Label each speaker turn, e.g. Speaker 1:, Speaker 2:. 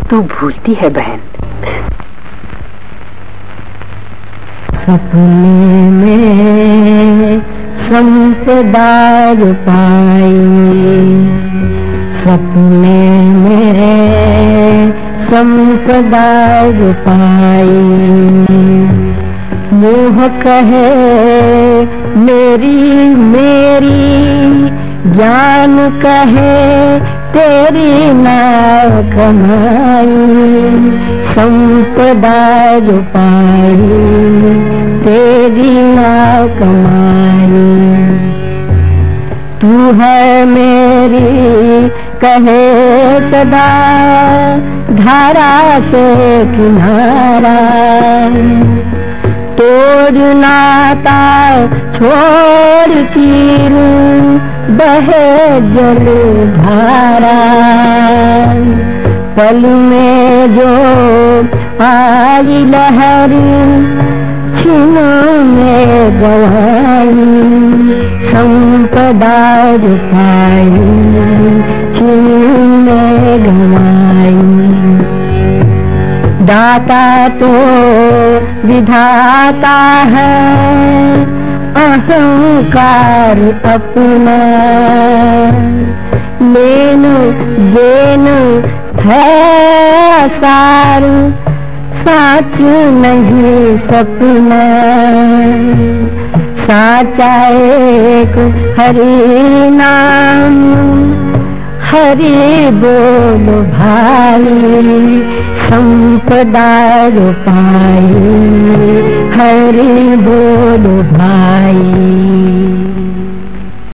Speaker 1: तू भूलती है बहन।
Speaker 2: सपने में संपदा पाई, सपने में संपदा पाई। मोह कहे मेरी मेरी, ज्ञान कहे तेरी नाव कमाई। संपदा पाई तेरी नाव कमाई। तू है मेरी कहे सदा, धारा से किनारा। तोड़ नाता छोड़ तीर, बहे जल धारा। पल में जो आई लहर, क्षणों में गवाई। संपदा पाई क्षणों में गवाई। दाता तो विधाता है, अहंकार अपना। लेनो देनो है सार, साच नहीं सपना। साचा एक हरि नाम, हरि बोल भाई। संपदा पाई हरि बोल भाई।